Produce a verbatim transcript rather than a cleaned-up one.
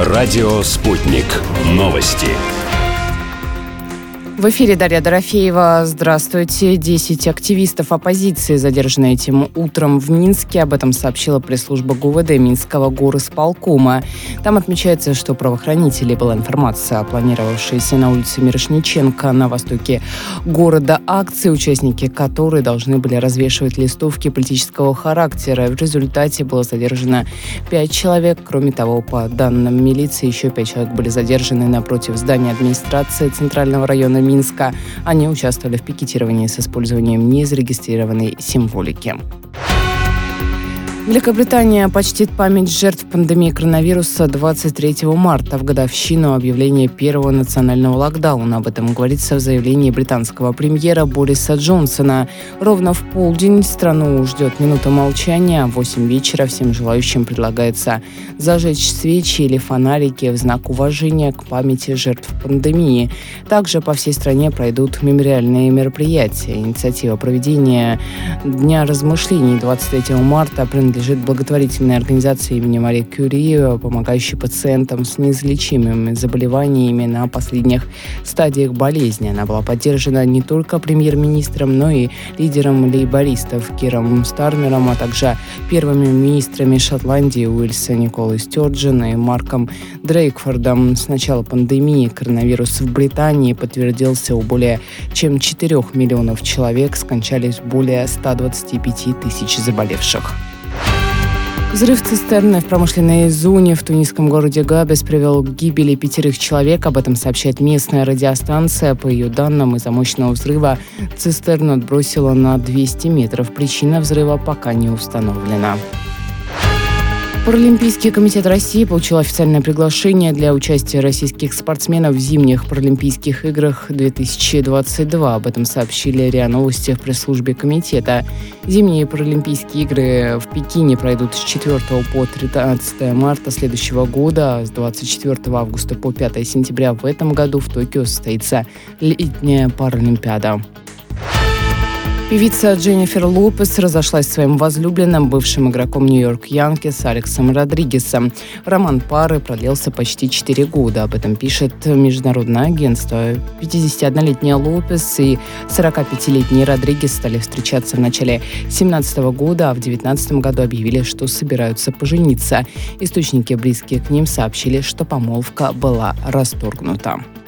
Радио «Спутник». Новости. В эфире Дарья Дорофеева. Здравствуйте. Десять активистов оппозиции задержаны этим утром в Минске. Об этом сообщила пресс-служба ГУВД Минского горисполкома. Там отмечается, что правоохранители была информация о планировавшейся на улице Мирошниченко на востоке города акции, участники которой должны были развешивать листовки политического характера. В результате было задержано пять человек. Кроме того, по данным милиции, еще пять человек были задержаны напротив здания администрации Центрального района Минска. Минска. Они участвовали в пикетировании с использованием незарегистрированной символики. Великобритания почтит память жертв пандемии коронавируса двадцать третьего марта, в годовщину объявления первого национального локдауна. Об этом говорится в заявлении британского премьера Бориса Джонсона. Ровно в полдень страну ждет минута молчания. В восемь вечера всем желающим предлагается зажечь свечи или фонарики в знак уважения к памяти жертв пандемии. Также по всей стране пройдут мемориальные мероприятия. Инициатива проведения Дня размышлений двадцать третьего марта принадлежит принадлежит благотворительной организации имени Мари Кюри, помогающей пациентам с неизлечимыми заболеваниями на последних стадиях болезни. Она была поддержана не только премьер-министром, но и лидером лейбористов Киром Стармером, а также первыми министрами Шотландии Уильса Николой Стёрджен и Марком Дрейкфордом. С начала пандемии коронавирус в Британии подтвердился у более чем четырех миллионов человек, скончались более ста двадцати пяти тысяч заболевших. Взрыв цистерны в промышленной зоне в тунисском городе Габес привел к гибели пятерых человек. Об этом сообщает местная радиостанция. По ее данным, из-за мощного взрыва цистерну отбросило на двести метров. Причина взрыва пока не установлена. Паралимпийский комитет России получил официальное приглашение для участия российских спортсменов в зимних Паралимпийских играх две тысячи двадцать два. Об этом сообщили РИА Новости в пресс-службе комитета. Зимние Паралимпийские игры в Пекине пройдут с четвёртого по тринадцатое марта следующего года. С двадцать четвёртого августа по пятое сентября в этом году в Токио состоится летняя Паралимпиада. Певица Дженнифер Лопес разошлась с своим возлюбленным, бывшим игроком Нью-Йорк Янкис Алексом Родригесом. Роман пары продлился почти четыре года. Об этом пишет международное агентство. пятидесятиоднолетняя Лопес и сорокапятилетний Родригес стали встречаться в начале две тысячи семнадцатого года, а в две тысячи девятнадцатом году объявили, что собираются пожениться. Источники, близкие к ним, сообщили, что помолвка была расторгнута.